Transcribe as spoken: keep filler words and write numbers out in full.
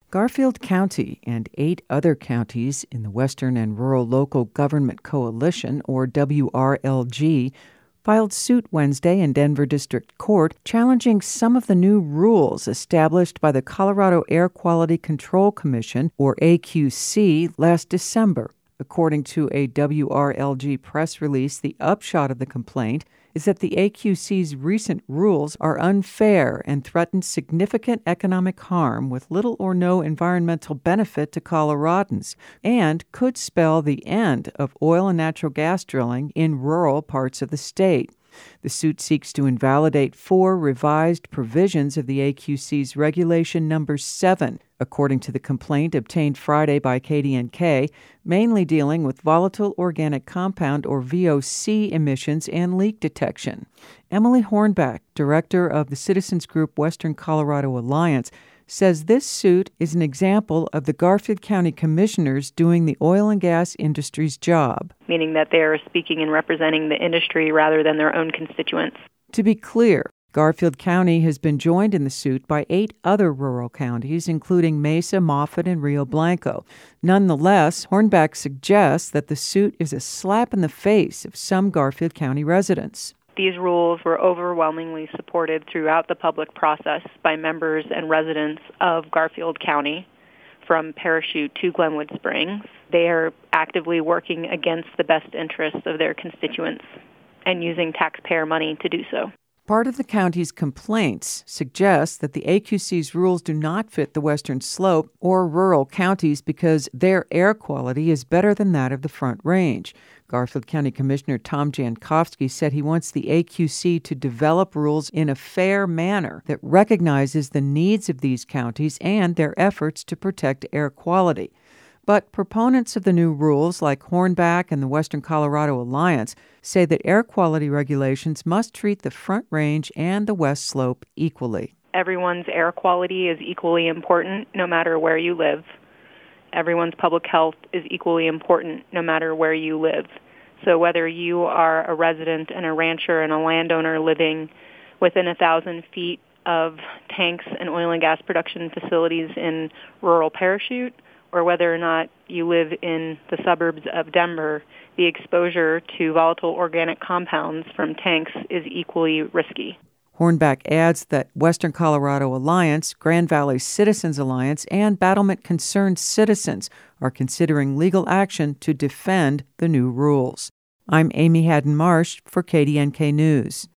Garfield County and eight other counties in the Western and Rural Local Government Coalition, or W R L G, filed suit Wednesday in Denver District Court challenging some of the new rules established by the Colorado Air Quality Control Commission, or A Q C, last December. According to a W R L G press release, the upshot of the complaint is that the A Q C's recent rules are unfair and threaten significant economic harm with little or no environmental benefit to Coloradans, and could spell the end of oil and natural gas drilling in rural parts of the state. The suit seeks to invalidate four revised provisions of the A Q C's Regulation Number seven, according to the complaint obtained Friday by K D N K, mainly dealing with volatile organic compound, or V O C, emissions and leak detection. Emily Hornback, director of the citizens group Western Colorado Alliance, says this suit is an example of the Garfield County commissioners doing the oil and gas industry's job. Meaning that they are speaking and representing the industry rather than their own constituents. To be clear, Garfield County has been joined in the suit by eight other rural counties, including Mesa, Moffett, and Rio Blanco. Nonetheless, Hornback suggests that the suit is a slap in the face of some Garfield County residents. These rules were overwhelmingly supported throughout the public process by members and residents of Garfield County, from Parachute to Glenwood Springs. They are actively working against the best interests of their constituents and using taxpayer money to do so. Part of the county's complaints suggests that the A Q C's rules do not fit the Western Slope or rural counties because their air quality is better than that of the Front Range. Garfield County Commissioner Tom Jankowski said he wants the A Q C to develop rules in a fair manner that recognizes the needs of these counties and their efforts to protect air quality. But proponents of the new rules, like Hornback and the Western Colorado Alliance, say that air quality regulations must treat the Front Range and the West Slope equally. Everyone's air quality is equally important no matter where you live. Everyone's public health is equally important no matter where you live. So whether you are a resident and a rancher and a landowner living within a thousand feet of tanks and oil and gas production facilities in rural Parachute, or whether or not you live in the suburbs of Denver, the exposure to volatile organic compounds from tanks is equally risky. Hornback adds that Western Colorado Alliance, Grand Valley Citizens Alliance, and Battlement Concerned Citizens are considering legal action to defend the new rules. I'm Amy Haddon Marsh for K D N K News.